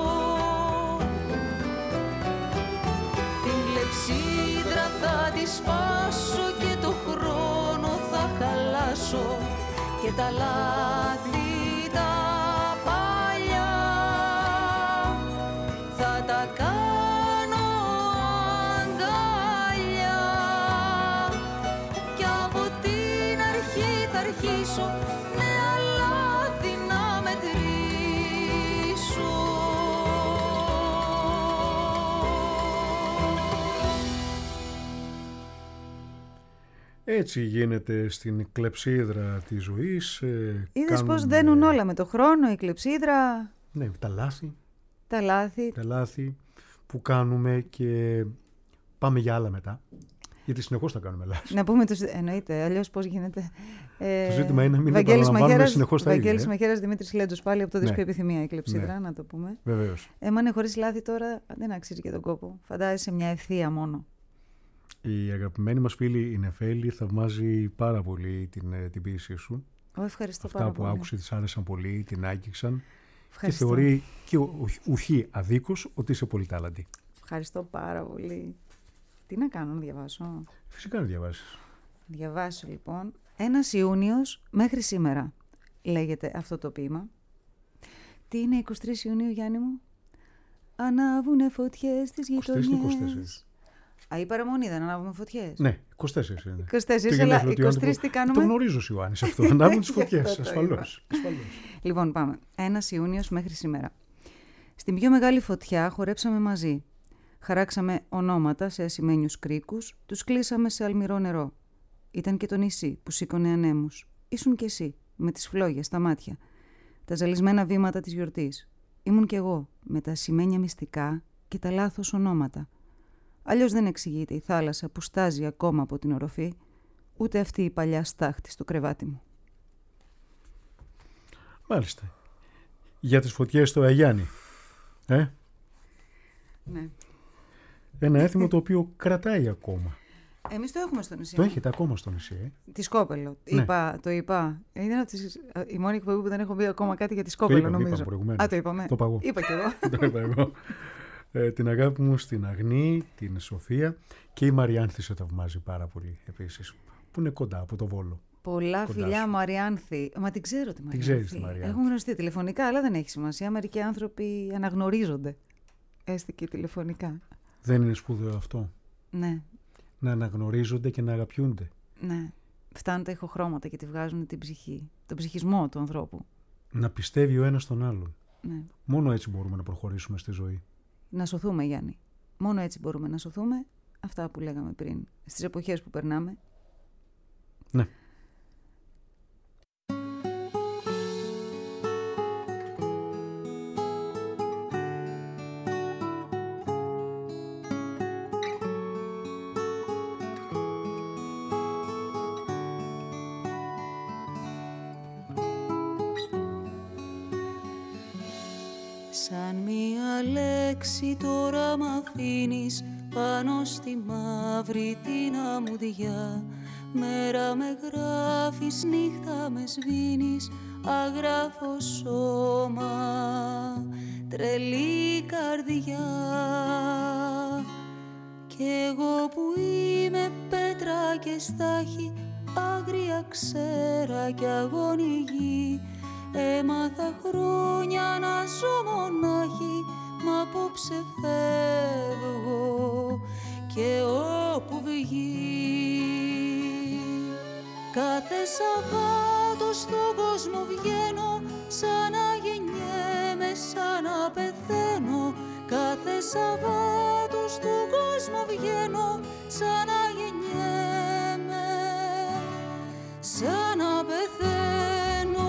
Την κλεψίδρα θα τη σπάσω και το χρόνο θα χαλάσω και τα λάθη τα παλιά θα τα κάνω αγκαλιά διαβάσω, νέα λάθη να μετρήσω. Έτσι γίνεται στην κλεψίδρα της ζωής. Είδες πώς δένουν όλα με το χρόνο, η κλεψίδρα. Ναι, τα λάθη. Τα λάθη που κάνουμε και πάμε για άλλα μετά. Γιατί συνεχώς θα κάνουμε λάθη. Να πούμε τους... Εννοείται, αλλιώς πώς γίνεται. Το ζήτημα είναι να μην επαναλαμβάνουμε συνεχώς τα ίδια. Βαγγέλης Μαχαίρας, Δημήτρης Λέντζος, πάλι από το δίσκο Ναι. Επιθυμία, η κλεψίδρα, Ναι. να το πούμε. Βεβαίως. Αν είναι χωρίς λάθη τώρα, δεν αξίζει και τον κόπο. Φαντάζεσαι μια ευθεία μόνο. Η αγαπημένη μας φίλη η Νεφέλη θαυμάζει πάρα πολύ την ποίησή σου. Ευχαριστώ Αυτά πάρα που πολύ. άκουσε της άρεσαν πολύ, την άγγιξαν. Ευχαριστώ. Και θεωρεί και ουχή αδίκως ότι είσαι πολύ τάλαντη. Ευχαριστώ πάρα πολύ. Τι να κάνω, να διαβάσω. Φυσικά να διαβάσεις. Διαβάσω λοιπόν. 1 Ιούνιος μέχρι σήμερα λέγεται αυτό το ποίημα. Τι είναι 23 Ιουνίου, Γιάννη μου? Ανάβουνε φωτιές στις 23 ή γειτονιές. 24. Η παραμονή δεν ανάβουμε φωτιές. Ναι, 24 είναι. 24, αλλά 23 τι κάνουμε? Το γνωρίζω, Ιωάννης, αυτό. Ανάβουν τις φωτιές, Αυτό το ασφαλώς. Λοιπόν, πάμε. 1 Ιούνιος μέχρι σήμερα. Στην πιο μεγάλη φωτιά χορέψαμε μαζί. Χαράξαμε ονόματα σε ασημένιους κρίκους, τους κλείσαμε σε αλμυρό νερό. Ήταν και το νησί που σήκωνε ανέμους. Ήσουν κι εσύ, με τις φλόγες στα μάτια. Τα ζαλισμένα βήματα της γιορτής. Ήμουν κι εγώ, με τα ασημένια μυστικά και τα λάθος ονόματα. Αλλιώς δεν εξηγείται η θάλασσα που στάζει ακόμα από την οροφή, ούτε αυτή η παλιά στάχτη στο κρεβάτι μου. Μάλιστα. Για τις φωτιές στο Αγιάννη. Ναι. Ένα έθιμο το οποίο κρατάει ακόμα. Εμείς το έχουμε στο νησί. Το έχετε ακόμα στο νησί, Τη Σκόπελο. Ναι. Το είπα. Είναι η μόνη εκπομπή που δεν έχω πει ακόμα κάτι για τη Σκόπελο, νομίζω. Είπαμε προηγουμένως. Το είπαμε. Το είπα εγώ. Είπα κι εγώ. Το είπα εγώ. Την αγάπη μου στην Αγνή, την Σοφία και η Μαριάνθη σε θαυμάζει πάρα πολύ επίσης. Που είναι κοντά από το Βόλο. Πολλά Κοντά φιλιά, σου. Μαριάνθη. Μα την ξέρω τη Μαριάνθη. ξέρεις τη Μαριάνθη. Έχουν γνωριστεί τηλεφωνικά, αλλά δεν έχει σημασία. Μερικοί άνθρωποι αναγνωρίζονται. Έστω και τηλεφωνικά. Δεν είναι σπουδαίο αυτό? Ναι, Να αναγνωρίζονται και να αγαπιούνται. ναι. Φτάνουν τα ηχοχρώματα και τη βγάζουν την ψυχή. Τον ψυχισμό του ανθρώπου. Να πιστεύει ο ένας τον άλλον. Ναι. Μόνο έτσι μπορούμε να προχωρήσουμε στη ζωή. Να σωθούμε, Γιάννη. Μόνο έτσι μπορούμε να σωθούμε. Αυτά που λέγαμε πριν. Στις εποχές που περνάμε. Ναι. Σαν μία λέξη τώρα μ' αφήνεις πάνω στη μαύρη την αμμουδιά. Μέρα με γράφεις, νύχτα με σβήνεις, αγράφω σώμα, τρελή καρδιά. Κι εγώ που είμαι πέτρα και στάχη, άγρια ξέρα κι αγώνη γη, έμαθα χρόνια να ζω μονάχη, μα απόψε φεύγω και όπου βγει. Κάθε Σαββάτο στον κόσμο βγαίνω, σαν να γεννιέμαι, σαν να πεθαίνω. Κάθε Σαββάτο στον κόσμο βγαίνω, σαν να γεννιέμαι, σαν να πεθαίνω.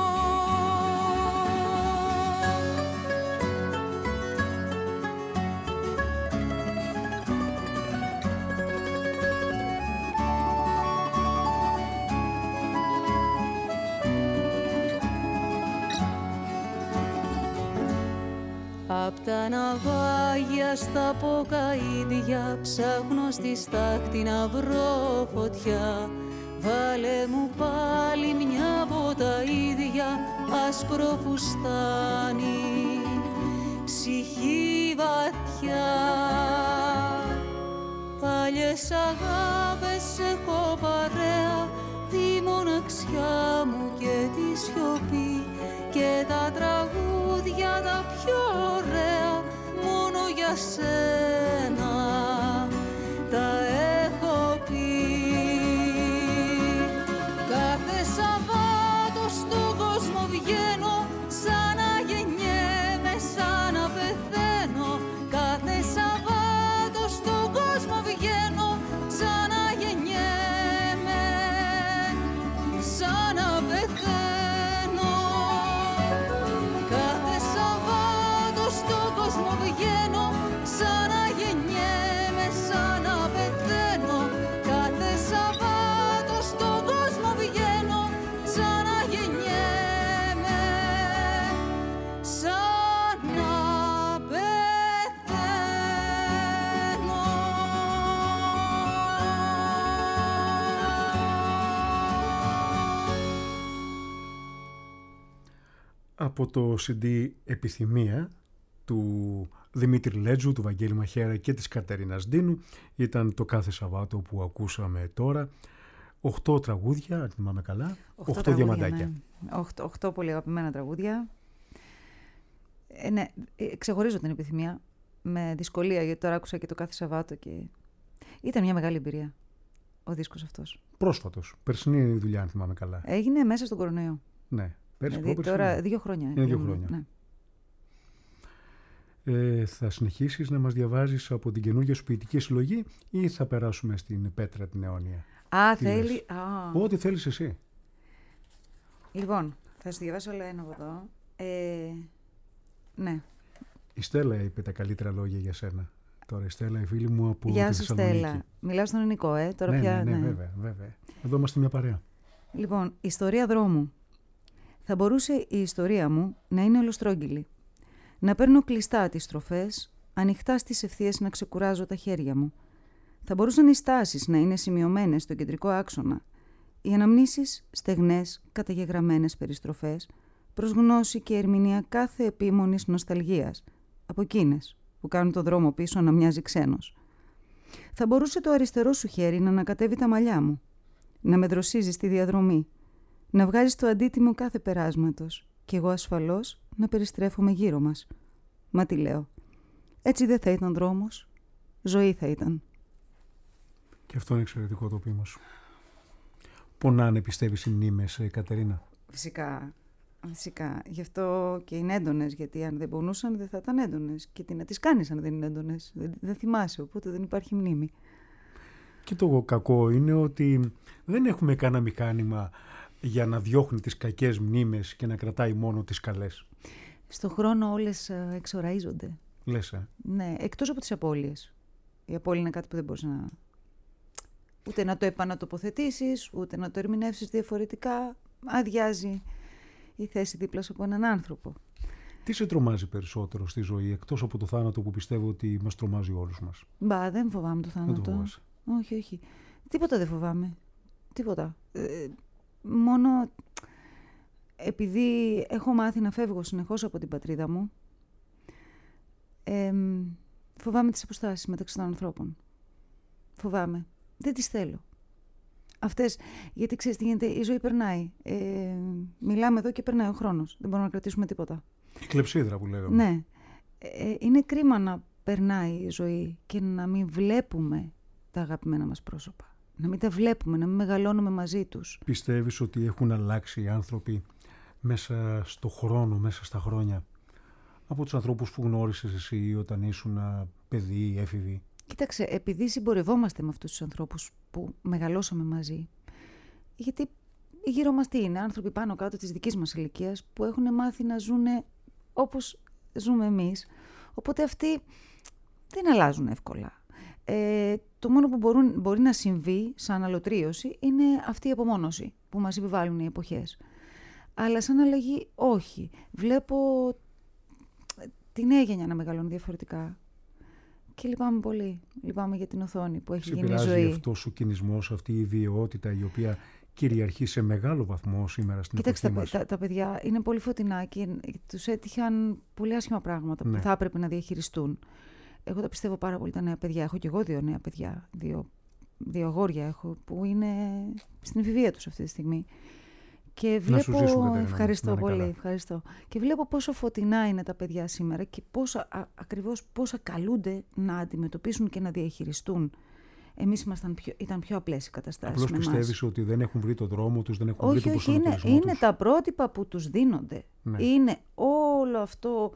Απ' τα ναυάγια στα ποκαΐδια ψάχνω στη στάχτη να βρω φωτιά. Βάλε μου πάλι μια βότα ίδια, άσπρο φουστάνι, ψυχή βαθιά. Παλιές αγάπες έχω παρέα, τη μοναξιά μου και τη σιωπή, και τα τραγούδια τα πιο ωραία μόνο για σένα τα έχω πει. Κάθε Σαββάτο Από το CD «Επιθυμία» του Δημήτρη Λέτζου, του Βαγγέλη Μαχέρα και της Κατερίνας Ντίνου ήταν το κάθε Σαββάτο που ακούσαμε τώρα. 8 τραγούδια, αν θυμάμαι καλά, 8 διαμαντάκια. Ναι. 8 πολύ αγαπημένα τραγούδια. Ναι, ξεχωρίζω την Επιθυμία με δυσκολία, γιατί τώρα άκουσα και το κάθε Σαββάτο και ήταν μια μεγάλη εμπειρία ο δίσκος αυτός. Πρόσφατος, περσινή δουλειά, αν θυμάμαι καλά. Έγινε μέσα στον κορονοϊό. Ναι, πέρσι, Δηλαδή, τώρα 2 χρόνια. Είναι 2 χρόνια. Ναι. Θα συνεχίσεις να μας διαβάζεις από την καινούργια σου ποιητική συλλογή ή θα περάσουμε στην Πέτρα την αιώνια? Θέλει... Ό,τι θέλεις εσύ. Λοιπόν, θα σου διαβάσω όλα ένα από εδώ. Ναι. Η Στέλλα είπε τα καλύτερα λόγια για σένα. Τώρα η Στέλλα, η φίλη μου από Γεια τη σου, Θεσσαλονίκη. Στέλλα. Μιλάω στον Νικό, τώρα ναι, πια... Ναι, βέβαια. Εδώ είμαστε μια παρέα. Λοιπόν, ιστορία δρόμου. Θα μπορούσε η ιστορία μου να είναι ολοστρόγγυλη. Να παίρνω κλειστά τις στροφές, ανοιχτά στις ευθείες να ξεκουράζω τα χέρια μου. Θα μπορούσαν οι στάσεις να είναι σημειωμένες στο κεντρικό άξονα. Οι αναμνήσεις στεγνές, καταγεγραμμένες περιστροφές, προς γνώση και ερμηνεία κάθε επίμονης νοσταλγίας, από εκείνες που κάνουν το δρόμο πίσω να μοιάζει ξένος. Θα μπορούσε το αριστερό σου χέρι να ανακατεύει τα μαλλιά μου, να με δροσίζει στη διαδρομή, να βγάζει το αντίτιμο κάθε περάσματος και εγώ ασφαλώς να περιστρέφομαι γύρω μας. Μα τι λέω, έτσι δεν θα ήταν δρόμος, ζωή θα ήταν. Και αυτό είναι εξαιρετικό το ποίημα σου. Πονάνε, πιστεύεις, οι μνήμες, Κατερίνα? Φυσικά. Γι' αυτό και είναι έντονες, γιατί αν δεν πονούσαν δεν θα ήταν έντονες. Και τι να τις κάνεις αν δεν είναι έντονες? Δεν θυμάσαι, οπότε δεν υπάρχει μνήμη. Και το κακό είναι ότι δεν έχουμε κανένα μηχάνημα για να διώχνει τις κακές μνήμες και να κρατάει μόνο τις καλές. Στο χρόνο όλες εξοραίζονται. Λες, Ναι, εκτός από τις απώλειες. Η απώλεια είναι κάτι που δεν μπορείς να... ούτε να το επανατοποθετήσεις, ούτε να το ερμηνεύσεις διαφορετικά. Αδειάζει η θέση δίπλα σου από έναν άνθρωπο. Τι σε τρομάζει περισσότερο στη ζωή, εκτός από το θάνατο που πιστεύω ότι μας τρομάζει όλους μας? Δεν φοβάμαι το θάνατο. Δεν το φοβάσαι? Όχι. Τίποτα δεν φοβάμαι. Τίποτα. Μόνο επειδή έχω μάθει να φεύγω συνεχώς από την πατρίδα μου, φοβάμαι τις αποστάσεις μεταξύ των ανθρώπων. Φοβάμαι. Δεν τις θέλω. Αυτές, γιατί ξέρεις τι γίνεται, η ζωή περνάει. Μιλάμε εδώ και περνάει ο χρόνος. Δεν μπορούμε να κρατήσουμε τίποτα. Η κλεψίδρα που λέγαμε. Ναι. Είναι κρίμα να περνάει η ζωή και να μην βλέπουμε τα αγαπημένα μας πρόσωπα. Να μην τα βλέπουμε, να μην μεγαλώνουμε μαζί τους. Πιστεύεις ότι έχουν αλλάξει οι άνθρωποι μέσα στο χρόνο, μέσα στα χρόνια, από τους ανθρώπους που γνώρισες εσύ όταν ήσουν παιδί ή έφηβη? Κοίταξε, επειδή συμπορευόμαστε με αυτούς τους ανθρώπους που μεγαλώσαμε μαζί, γιατί γύρω μας τι είναι, άνθρωποι πάνω κάτω της δικής μας ηλικίας που έχουν μάθει να ζουν όπως ζούμε εμείς, οπότε αυτοί δεν αλλάζουν εύκολα. Το μόνο που μπορεί να συμβεί σαν αλωτρίωση είναι αυτή η απομόνωση που μας επιβάλλουν οι εποχές. Αλλά σαν αλλαγή όχι. Βλέπω τη νέα γενιά να μεγαλώνει διαφορετικά. Και λυπάμαι πολύ. Λυπάμαι για την οθόνη που έχει γίνει η ζωή. Σε πειράζει αυτός ο κινησμός, αυτή η ιδιαιότητα η οποία κυριαρχεί σε μεγάλο βαθμό σήμερα στην εποχή μας? Τα παιδιά είναι πολύ φωτεινά και τους έτυχαν πολύ άσχημα πράγματα που θα έπρεπε να διαχειριστούν. Εγώ τα πιστεύω πάρα πολύ τα νέα παιδιά. Έχω κι εγώ 2 νέα παιδιά. 2 αγόρια έχω που είναι στην εφηβεία τους αυτή τη στιγμή. Και βλέπω... Να σου ζήσουν, Κατερίνα. Ευχαριστώ πολύ. Ευχαριστώ. Και βλέπω πόσο φωτεινά είναι τα παιδιά σήμερα και ακριβώς πόσα καλούνται να αντιμετωπίσουν και να διαχειριστούν. Εμείς ήταν πιο απλές οι καταστάσεις. Απλώς πιστεύεις ότι δεν έχουν βρει το δρόμο τους, δεν έχουν βρει το προσανατολισμό τους? Είναι τα πρότυπα που τους δίνονται. Ναι. Είναι όλο αυτό...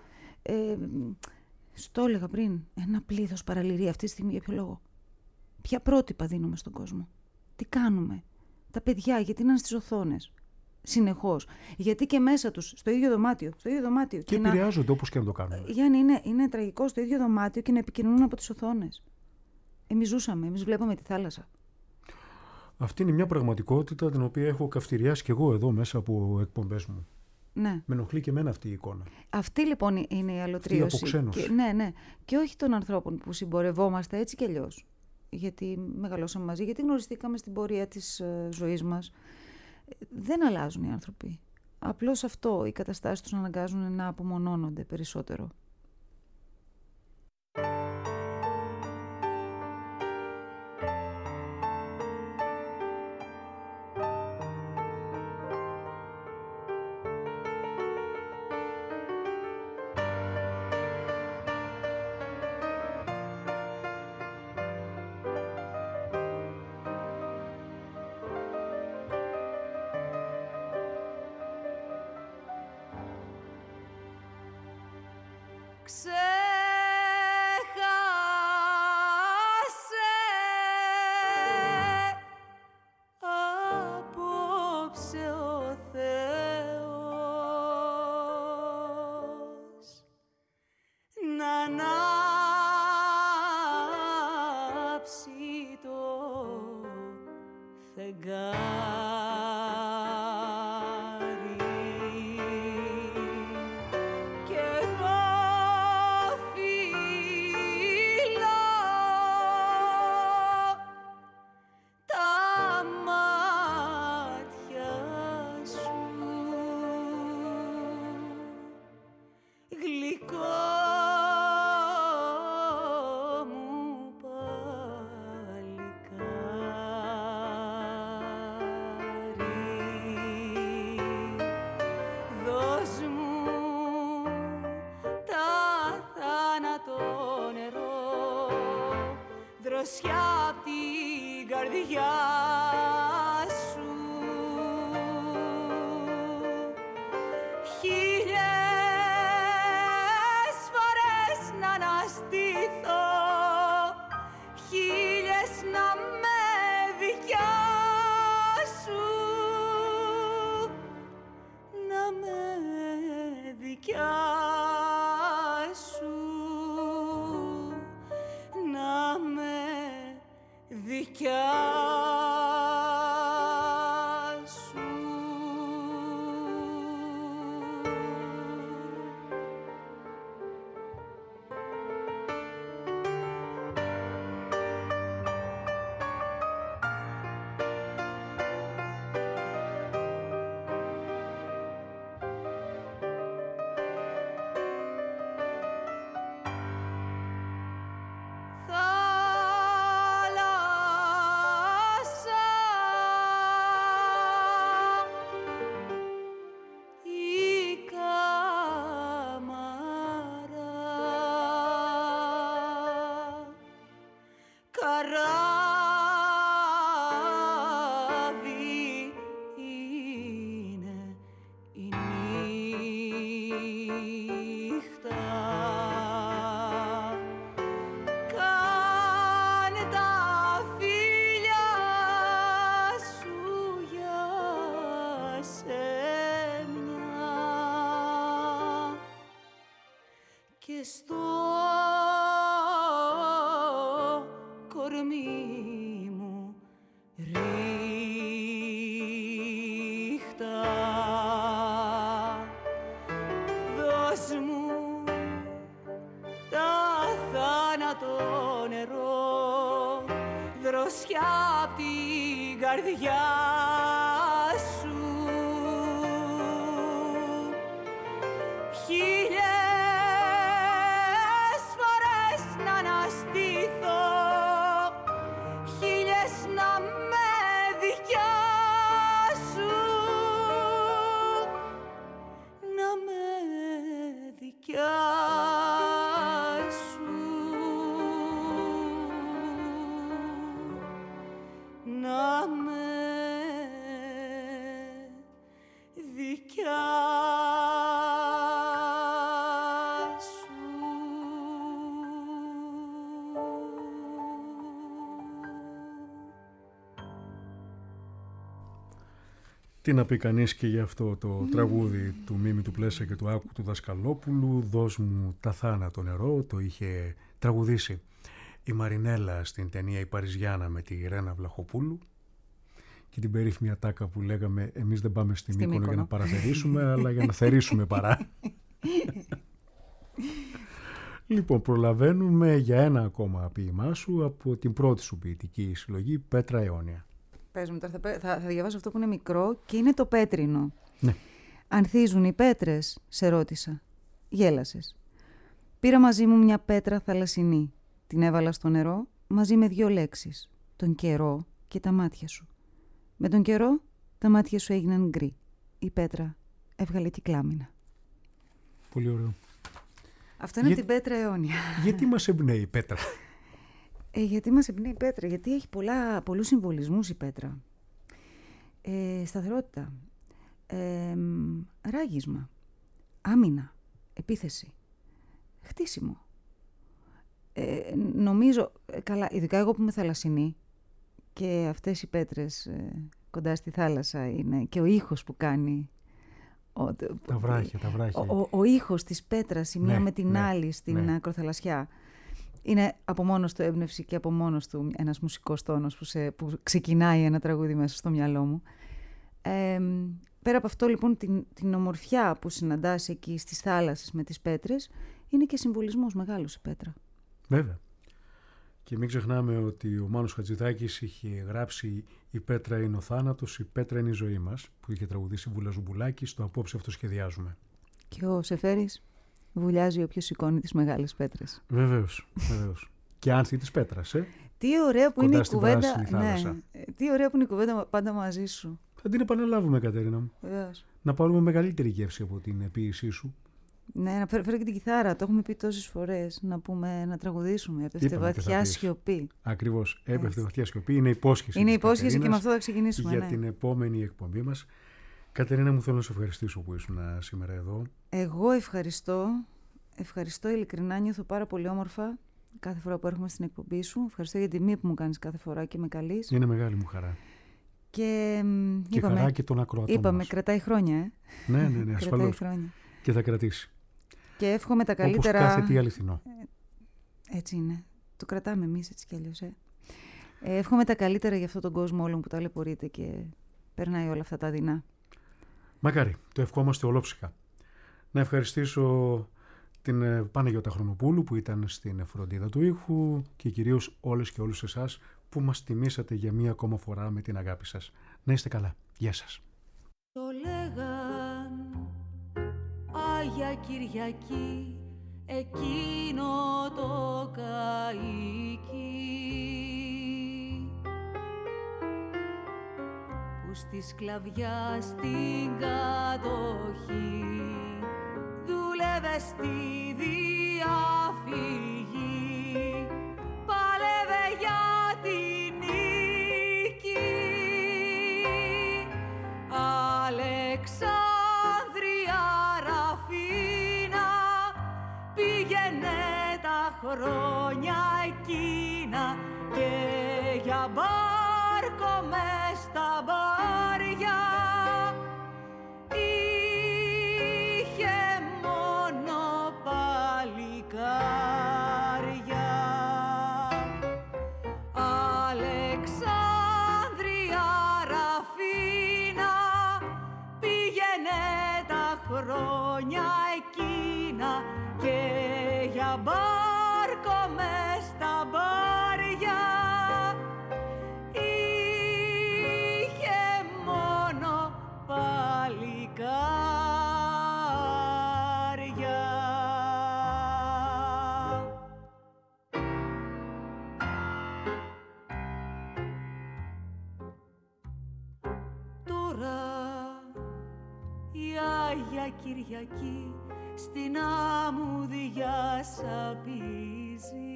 Στο έλεγα πριν, ένα πλήθος παραλυρεί αυτή τη στιγμή. Για ποιο λόγο? Ποια πρότυπα δίνουμε στον κόσμο? Τι κάνουμε? Τα παιδιά γιατί είναι στις οθόνες συνεχώς? Γιατί και μέσα τους, στο ίδιο δωμάτιο. Και επηρεάζονται όπως και να το κάνουν. Γιάννη, είναι τραγικό στο ίδιο δωμάτιο και να επικοινωνούν από τις οθόνες. Εμείς βλέπαμε τη θάλασσα. Αυτή είναι μια πραγματικότητα την οποία έχω καυτηριάσει κι εγώ εδώ μέσα από εκπομπές μου. Ναι. Με ενοχλεί και εμένα αυτή η εικόνα. Αυτή λοιπόν είναι η αλωτρίωση. Αυτή από ξένους. Ναι. Και όχι των ανθρώπων που συμπορευόμαστε έτσι κι αλλιώς. Γιατί μεγαλώσαμε μαζί, γιατί γνωριστήκαμε στην πορεία της ζωής μας. Δεν αλλάζουν οι άνθρωποι. απλώς αυτό, οι καταστάσεις τους αναγκάζουν να απομονώνονται περισσότερο. Τι να πει κανείς και για αυτό το τραγούδι του Μίμη του Πλέσα και του Άκου του Δασκαλόπουλου, «Δώσ' μου τα θάνατο νερό», το είχε τραγουδήσει η Μαρινέλα στην ταινία «Η Παριζιάνα» με τη Ρένα Βλαχοπούλου και την περίφημη ατάκα που λέγαμε εμείς δεν πάμε στη Μύκονο για να παραθερήσουμε αλλά για να θερήσουμε παρά. Λοιπόν, προλαβαίνουμε για ένα ακόμα ποίημά σου από την πρώτη σου ποιητική συλλογή «Πέτρα αιώνια». Πες μου, θα διαβάσω αυτό που είναι μικρό και είναι το πέτρινο. Ναι. «Ανθίζουν οι πέτρες?» σε ρώτησα. Γέλασες. Πήρα μαζί μου μια πέτρα θαλασσινή. Την έβαλα στο νερό μαζί με 2 λέξεις. Τον καιρό και τα μάτια σου. Με τον καιρό τα μάτια σου έγιναν γκρι. Η πέτρα έβγαλε κυκλάμινα. Πολύ ωραίο. Αυτό είναι από την Πέτρα αιώνια. Γιατί μας εμπνέει η πέτρα? Γιατί μας εμπνέει η πέτρα? Γιατί έχει πολλούς συμβολισμούς η πέτρα. Σταθερότητα. Ράγισμα. Άμυνα. Επίθεση. Χτίσιμο. Νομίζω, καλά, ειδικά εγώ που είμαι θαλασσινή και αυτές οι πέτρες κοντά στη θάλασσα είναι και ο ήχος που κάνει. Τα βράχια. Ο ήχος της πέτρας η μία με την άλλη στην ακροθαλασσιά είναι από μόνος του έμπνευση και από μόνος του ένας μουσικός τόνος που ξεκινάει ένα τραγούδι μέσα στο μυαλό μου. Πέρα από αυτό λοιπόν την ομορφιά που συναντάς εκεί στις θάλασσες με τις πέτρες, είναι και συμβολισμός μεγάλος η πέτρα. Βέβαια. Και μην ξεχνάμε ότι ο Μάνος Χατζηδάκης είχε γράψει «Η πέτρα είναι ο θάνατος, η πέτρα είναι η ζωή μας», που είχε τραγουδήσει Βούλα Ζουμπουλάκη στο «Απόψε αυτοσχεδιάζουμε». Και ο Σεφέρης βουλιάζει όποιος σηκώνει τις μεγάλες πέτρες. Βεβαίως. Και άνθη της πέτρας, Τι ωραία που κοντά είναι η στην κουβέντα. πράσινη θάλασσα. Τι ωραία που είναι η κουβέντα πάντα μαζί σου. Θα την επαναλάβουμε, Κατερίνα μου. Βεβαίως. Να πάρουμε μεγαλύτερη γεύση από την ποίησή σου. Ναι, να φέρω και την κιθάρα. Το έχουμε πει τόσες φορές. Να τραγουδήσουμε. Έπεφτε βαθιά σιωπή. Ακριβώς. Έπεφτε βαθιά σιωπή. Είναι υπόσχεση. Είναι υπόσχεση και με αυτό θα ξεκινήσουμε. Για την επόμενη εκπομπή μας. Κατερίνα μου, θέλω να σε ευχαριστήσω που ήσουν σήμερα εδώ. Εγώ ευχαριστώ. Ευχαριστώ ειλικρινά. Νιώθω πάρα πολύ όμορφα κάθε φορά που έρχομαι στην εκπομπή σου. Ευχαριστώ για την τιμή που μου κάνεις κάθε φορά και με καλείς. Είναι μεγάλη μου χαρά. Και χαρά και τον ακροατών είπαμε, μας. κρατάει χρόνια. Ναι, ασφαλώς. Και θα κρατήσει. Και εύχομαι τα καλύτερα. Όπως κάθε τι αληθινό. Έτσι είναι. Το κρατάμε εμείς έτσι κι αλλιώς. Εύχομαι τα καλύτερα για αυτόν τον κόσμο όλων που ταλαιπωρείται και περνάει όλα αυτά τα δεινά. Μακάρι. Το ευχόμαστε ολόψυχα. Να ευχαριστήσω την Παναγιώτα Χρονοπούλου που ήταν στην φροντίδα του ήχου και κυρίως όλες και όλους εσάς που μας τιμήσατε για μία ακόμα φορά με την αγάπη σας. Να είστε καλά. Γεια σας. Το λέγαν Άγια Κυριακή εκείνο το καΐκι που στη σκλαβιά στην κατοχή δούλευε στη διαφυγή, πάλευε για την νίκη. Αλεξάνδρεια Ραφίνα πήγαινε τα χρόνια εκείνα και για μπάρκο μες στα μπάρια είχε μόνο παλικάρια. Αλεξάνδρεια Ραφίνα πήγαινε τα χρόνια εκείνα και για μπάρκο μες στα μπάρια είχε μόνο παλικάρια. Τώρα η Άγια Κυριακή στην αμμουδιά σαπίζει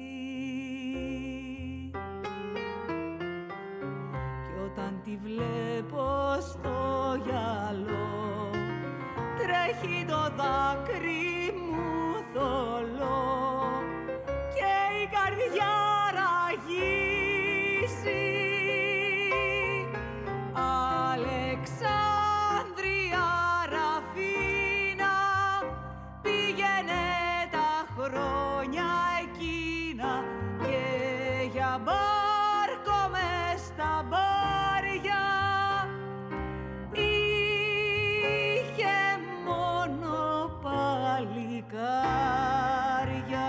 κι όταν τη βλέπω στο γυαλό τρέχει το δάκρυ μου θολό και η καρδιά ραγίζει. Αλεξάνδρεια Ραφίνα πήγαινε τα χρόνια εκείνα και για μπάρκο μες στα μπάρια είχε μόνο παλικάρια.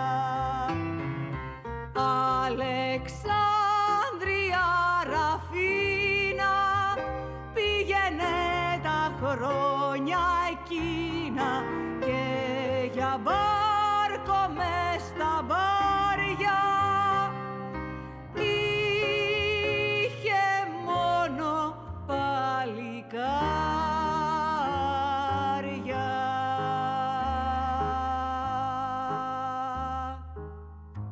Αλεξάνδρεια Ραφίνα πήγαινε τα χρόνια μπαμπά